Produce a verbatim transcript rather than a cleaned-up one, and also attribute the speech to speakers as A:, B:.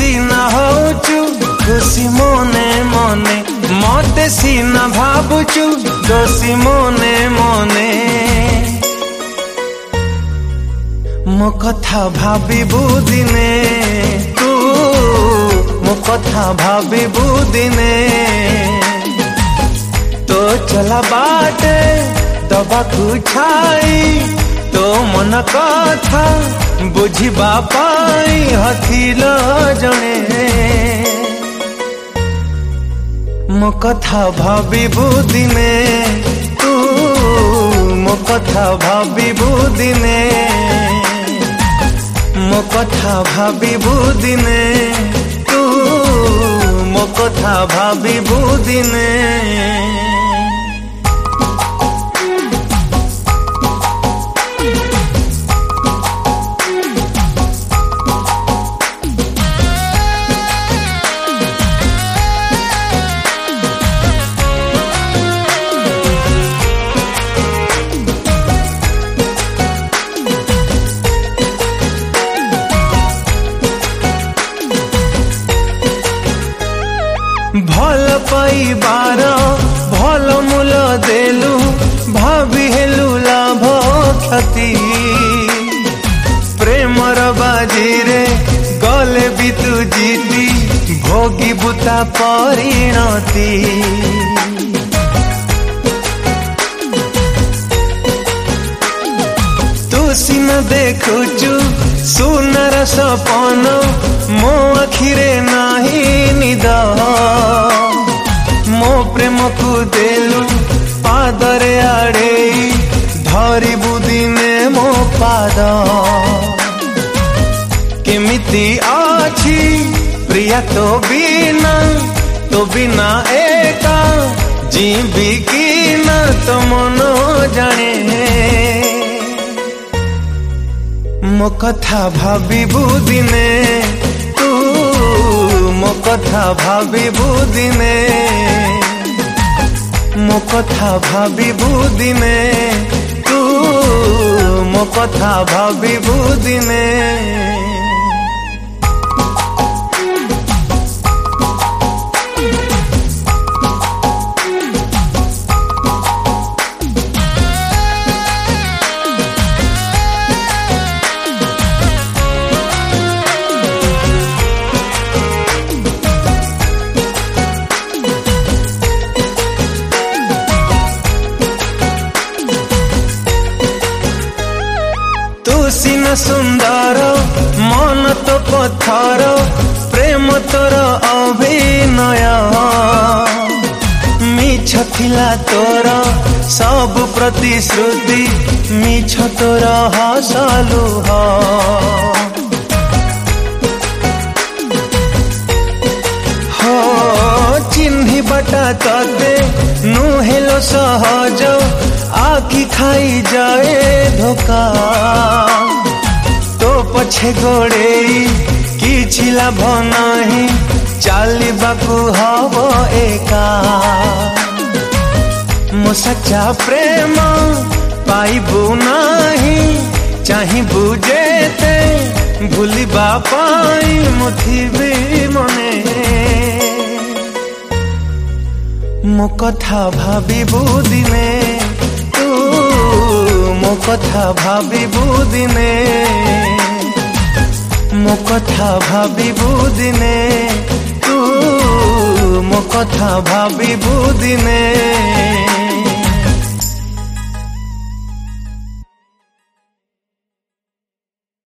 A: सीना होचु खुशी मने मने मते सीना भाबुचु दोषी मने मने मो कथा भाबिबु दिने तू मो कथा भाबिबु दिने तो चला बाटे दबाकू छाई तो मन कथा बुझिबा पाई हथिल जणे मो कथा भाबिबु दिने तू मो कथा भाबिबु दिने मो कथा भाबिबु दिने तू मो कथा भाबिबु दिने भल पाइबार भल मूल देलु भाभी हेलु लाभ क्षति प्रेमर बाजी रे गले भी तू जीती भोगी बुता परिणति तू सीना देखुचु सुनर सपन मो आखिरे नाही निद मो प्रेम को देलु पादरे आड़े धरी बुदिने मो पाद केमिति आछि प्रिया तो बिना तो बिना एका जीवी की न तो मनो जाने मो कथा भाबिबु दिने तू मो कथा भाबिबु दिने मो कथा भाबिबु दिने तू मो कथा भाबिबु दिने सीना सुंदर मन तो पत्थर प्रेम तोर अभिनय मिछ थिला तोर सब प्रतिश्रुति मिछ तोर हसलुह हो चिन्हि बटा तते नुहेलो सहज आखि खाई जाए धोखा तो पछे गोड़े किछि लाभ नाही चालिबाकू हब एका मो सच्चा प्रेम पाइबू नाही चाहिबू जेते भूलिबा पाई मुथिबी मने मो कथा भाबिबू दिने मो कथा भाबिबू दिने मो कथा भाबिबू दिने तू मो कथा भाबिबू दिने।